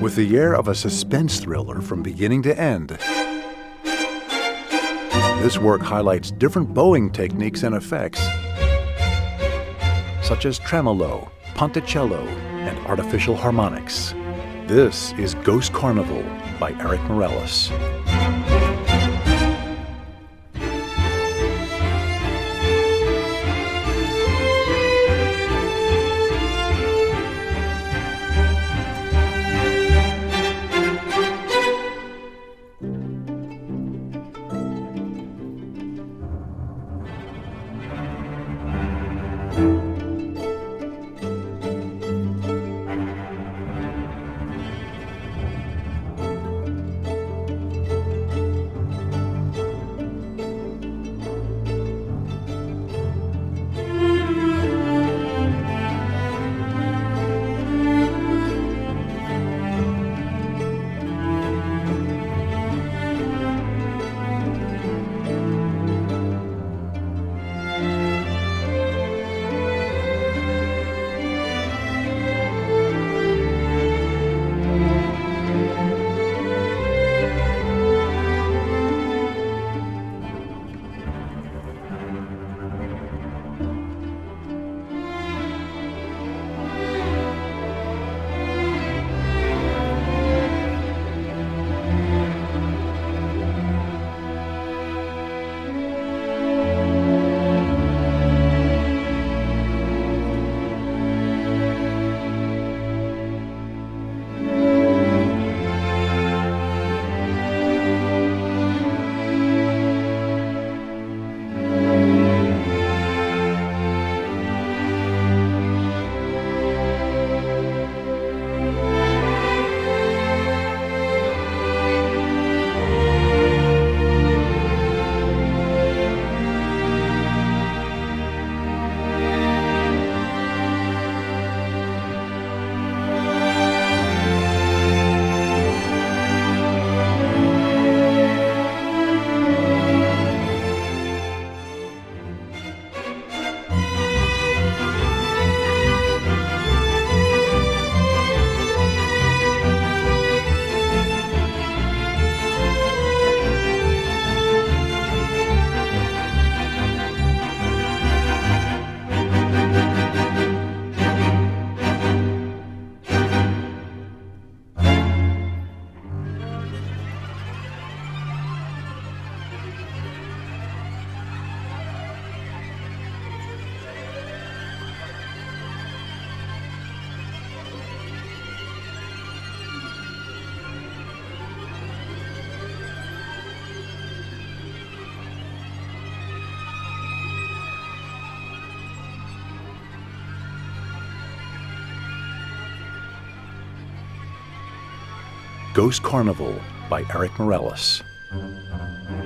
With the air of a suspense thriller from beginning to end, this work highlights different bowing techniques and effects, such as tremolo, ponticello, and artificial harmonics. This is Ghost Carnival by Eric Morellis. Ghost Carnival by Eric Morellis.